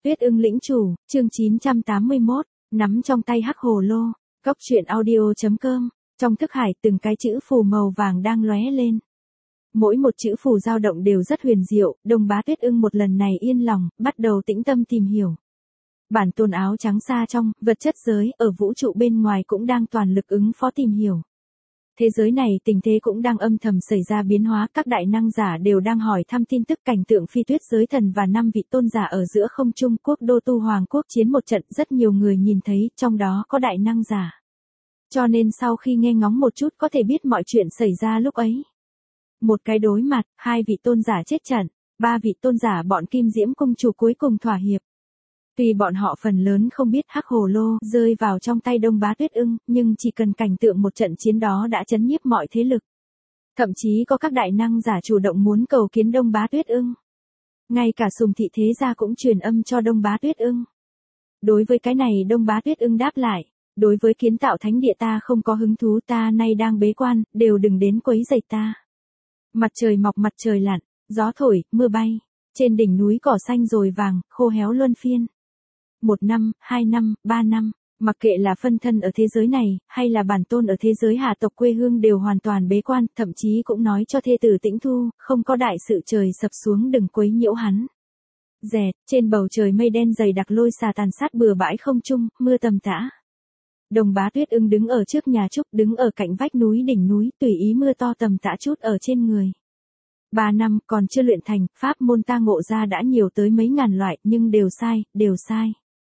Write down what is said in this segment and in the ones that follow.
Tuyết ưng lĩnh chủ, chương 981, nắm trong tay hắc hồ lô, Cốc truyện audio.com, trong thức hải từng cái chữ phù màu vàng đang lóe lên. Mỗi một chữ phù dao động đều rất huyền diệu, Đông Bá Tuyết ưng một lần này yên lòng, bắt đầu tĩnh tâm tìm hiểu. Bản tôn áo trắng xa trong, vật chất giới, ở vũ trụ bên ngoài cũng đang toàn lực ứng phó tìm hiểu. Thế giới này tình thế cũng đang âm thầm xảy ra biến hóa, các đại năng giả đều đang hỏi thăm tin tức cảnh tượng phi tuyết giới thần và 5 vị tôn giả ở giữa không trung quốc đô tu hoàng quốc chiến một trận, rất nhiều người nhìn thấy, trong đó có đại năng giả. Cho nên sau khi nghe ngóng một chút có thể biết mọi chuyện xảy ra lúc ấy. Một cái đối mặt, 2 vị tôn giả chết trận, 3 vị tôn giả bọn Kim Diễm cung chủ cuối cùng thỏa hiệp. Tuy bọn họ phần lớn không biết hắc hồ lô rơi vào trong tay Đông Bá Tuyết ưng, nhưng chỉ cần cảnh tượng một trận chiến đó đã chấn nhiếp mọi thế lực. Thậm chí có các đại năng giả chủ động muốn cầu kiến Đông Bá Tuyết ưng. Ngay cả Sùng Thị thế gia cũng truyền âm cho Đông Bá Tuyết ưng. Đối với cái này Đông Bá Tuyết ưng đáp lại, đối với kiến tạo thánh địa ta không có hứng thú, ta nay đang bế quan, đều đừng đến quấy rầy ta. Mặt trời mọc mặt trời lặn, gió thổi, mưa bay, trên đỉnh núi cỏ xanh rồi vàng, khô héo luân phiên. 1 năm, 2 năm, 3 năm, mặc kệ là phân thân ở thế giới này, hay là bản tôn ở thế giới hà tộc quê hương đều hoàn toàn bế quan, thậm chí cũng nói cho thê tử Tĩnh Thu, không có đại sự trời sập xuống đừng quấy nhiễu hắn. Dẹt, trên bầu trời mây đen dày đặc lôi xà tàn sát bừa bãi không trung, mưa tầm tã. Đông Bá Tuyết ưng đứng ở trước nhà trúc, đứng ở cạnh vách núi đỉnh núi, tùy ý mưa to tầm tã chút ở trên người. 3 năm còn chưa luyện thành, pháp môn ta ngộ ra đã nhiều tới mấy ngàn loại, nhưng đều sai, đều sai.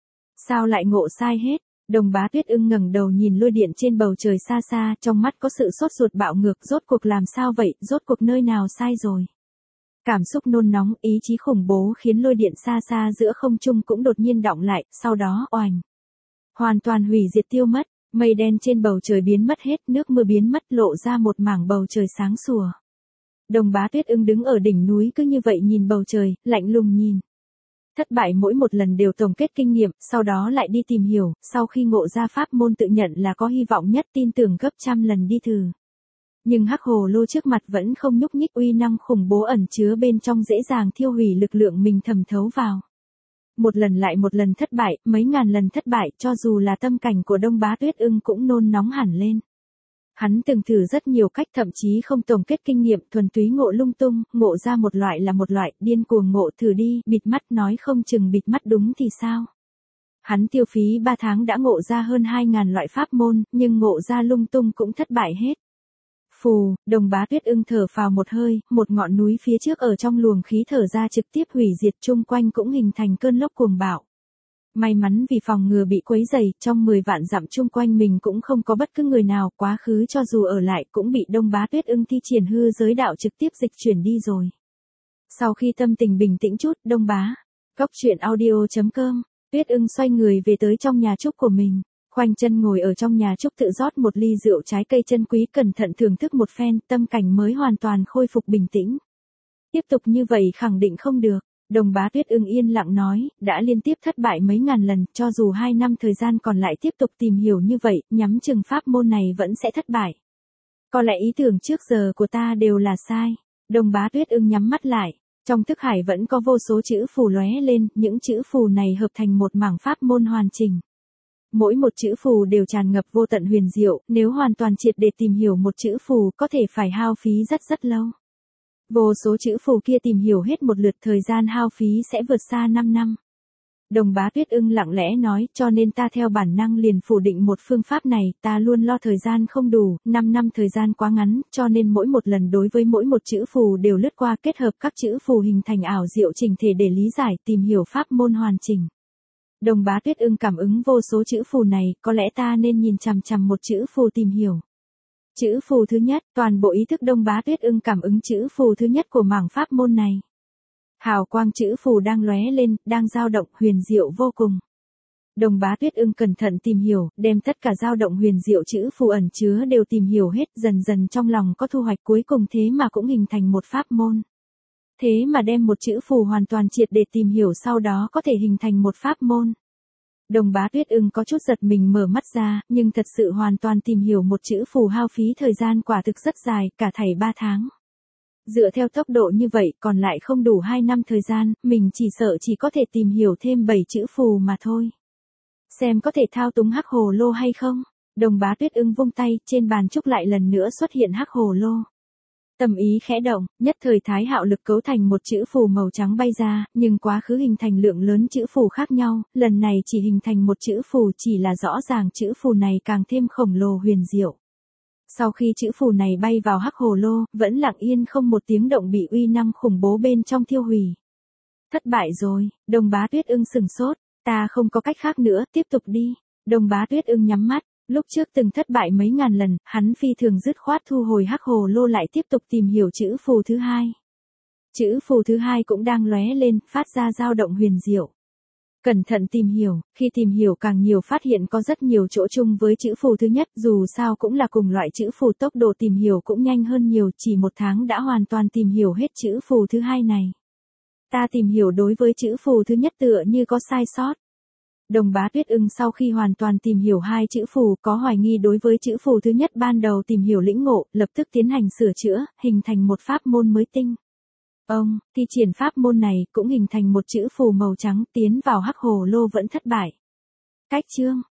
Sao lại ngộ sai hết? Đông Bá Tuyết ưng ngẩng đầu nhìn lôi điện trên bầu trời xa xa, trong mắt có sự sốt ruột bạo ngược, rốt cuộc làm sao vậy, rốt cuộc nơi nào sai rồi? Cảm xúc nôn nóng, ý chí khủng bố khiến lôi điện xa xa giữa không trung cũng đột nhiên đọng lại, sau đó oành. Hoàn toàn hủy diệt tiêu mất, mây đen trên bầu trời biến mất hết, nước mưa biến mất, lộ ra một mảng bầu trời sáng sủa. Đông Bá Tuyết ưng đứng ở đỉnh núi cứ như vậy nhìn bầu trời, lạnh lùng nhìn. Thất bại mỗi một lần đều tổng kết kinh nghiệm, sau đó lại đi tìm hiểu, sau khi ngộ ra pháp môn tự nhận là có hy vọng nhất, tin tưởng gấp trăm lần đi thử. Nhưng hắc hồ lô trước mặt vẫn không nhúc nhích, uy năng khủng bố ẩn chứa bên trong dễ dàng thiêu hủy lực lượng mình thẩm thấu vào. Một lần lại một lần thất bại, mấy ngàn lần thất bại, cho dù là tâm cảnh của Đông Bá Tuyết ưng cũng nôn nóng hẳn lên. Hắn từng thử rất nhiều cách, thậm chí không tổng kết kinh nghiệm, thuần túy ngộ lung tung, ngộ ra một loại là một loại, điên cuồng ngộ thử đi, bịt mắt nói không chừng bịt mắt đúng thì sao. Hắn tiêu phí 3 tháng đã ngộ ra hơn 2.000 loại pháp môn, nhưng ngộ ra lung tung cũng thất bại hết. Phù, Đông Bá Tuyết ưng thở phào một hơi, một ngọn núi phía trước ở trong luồng khí thở ra trực tiếp hủy diệt, chung quanh cũng hình thành cơn lốc cuồng bạo. May mắn vì phòng ngừa bị quấy rầy, trong 10 vạn dặm chung quanh mình cũng không có bất cứ người nào, quá khứ cho dù ở lại cũng bị Đông Bá Tuyết ưng thi triển hư giới đạo trực tiếp dịch chuyển đi rồi. Sau khi tâm tình bình tĩnh chút, Đông Bá, Cốc truyện audio.com, Tuyết ưng xoay người về tới trong nhà trúc của mình, khoanh chân ngồi ở trong nhà trúc tự rót một ly rượu trái cây chân quý, cẩn thận thưởng thức một phen, tâm cảnh mới hoàn toàn khôi phục bình tĩnh. Tiếp tục như vậy khẳng định không được. Đông Bá Tuyết ưng yên lặng nói, đã liên tiếp thất bại mấy ngàn lần, cho dù 2 năm thời gian còn lại tiếp tục tìm hiểu như vậy, nhắm chừng pháp môn này vẫn sẽ thất bại. Có lẽ ý tưởng trước giờ của ta đều là sai. Đông Bá Tuyết ưng nhắm mắt lại, trong thức hải vẫn có vô số chữ phù lóe lên, những chữ phù này hợp thành một mảng pháp môn hoàn chỉnh. Mỗi một chữ phù đều tràn ngập vô tận huyền diệu, nếu hoàn toàn triệt để tìm hiểu một chữ phù có thể phải hao phí rất lâu. Vô số chữ phù kia tìm hiểu hết một lượt, thời gian hao phí sẽ vượt xa 5 năm. Đông Bá Tuyết ưng lặng lẽ nói, cho nên ta theo bản năng liền phủ định một phương pháp này, ta luôn lo thời gian không đủ, 5 năm thời gian quá ngắn, cho nên mỗi một lần đối với mỗi một chữ phù đều lướt qua, kết hợp các chữ phù hình thành ảo diệu chỉnh thể để lý giải, tìm hiểu pháp môn hoàn chỉnh. Đông Bá Tuyết ưng cảm ứng vô số chữ phù này, có lẽ ta nên nhìn chằm chằm một chữ phù tìm hiểu. Chữ phù thứ nhất, toàn bộ ý thức Đông Bá Tuyết ưng cảm ứng chữ phù thứ nhất của mảng pháp môn này. Hào quang chữ phù đang lóe lên, đang dao động, huyền diệu vô cùng. Đông Bá Tuyết ưng cẩn thận tìm hiểu, đem tất cả dao động huyền diệu chữ phù ẩn chứa đều tìm hiểu hết, dần dần trong lòng có thu hoạch, cuối cùng thế mà cũng hình thành một pháp môn. Thế mà đem một chữ phù hoàn toàn triệt để tìm hiểu sau đó có thể hình thành một pháp môn. Đông Bá Tuyết ưng có chút giật mình mở mắt ra, nhưng thật sự hoàn toàn tìm hiểu một chữ phù hao phí thời gian quả thực rất dài, cả thảy 3 tháng. Dựa theo tốc độ như vậy còn lại không đủ 2 năm thời gian, mình chỉ sợ chỉ có thể tìm hiểu thêm 7 chữ phù mà thôi. Xem có thể thao túng hắc hồ lô hay không? Đồng Bá Tuyết Ưng vung tay, trên bàn trúc lại lần nữa xuất hiện hắc hồ lô. Tâm ý khẽ động, nhất thời Thái Hạo lực cấu thành một chữ phù màu trắng bay ra, nhưng quá khứ hình thành lượng lớn chữ phù khác nhau, lần này chỉ hình thành một chữ phù, chỉ là rõ ràng chữ phù này càng thêm khổng lồ huyền diệu. Sau khi chữ phù này bay vào hắc hồ lô, vẫn lặng yên không một tiếng động bị uy năng khủng bố bên trong thiêu hủy. Thất bại rồi, Đồng Bá Tuyết Ưng sừng sốt, ta không có cách khác nữa, tiếp tục đi. Đồng Bá Tuyết Ưng nhắm mắt, lúc trước từng thất bại mấy ngàn lần, hắn phi thường dứt khoát thu hồi hắc hồ lô lại tiếp tục tìm hiểu chữ phù thứ hai. Chữ phù thứ hai cũng đang lóe lên, phát ra dao động huyền diệu. Cẩn thận tìm hiểu, khi tìm hiểu càng nhiều phát hiện có rất nhiều chỗ chung với chữ phù thứ nhất, dù sao cũng là cùng loại chữ phù, tốc độ tìm hiểu cũng nhanh hơn nhiều, chỉ 1 tháng đã hoàn toàn tìm hiểu hết chữ phù thứ hai này. Ta tìm hiểu đối với chữ phù thứ nhất tựa như có sai sót. Đồng Bá Tuyết Ưng sau khi hoàn toàn tìm hiểu 2 chữ phù có hoài nghi đối với chữ phù thứ nhất ban đầu tìm hiểu lĩnh ngộ, lập tức tiến hành sửa chữa, hình thành một pháp môn mới tinh. Ông, thi triển pháp môn này cũng hình thành một chữ phù màu trắng tiến vào hắc hồ lô vẫn thất bại. Cách chương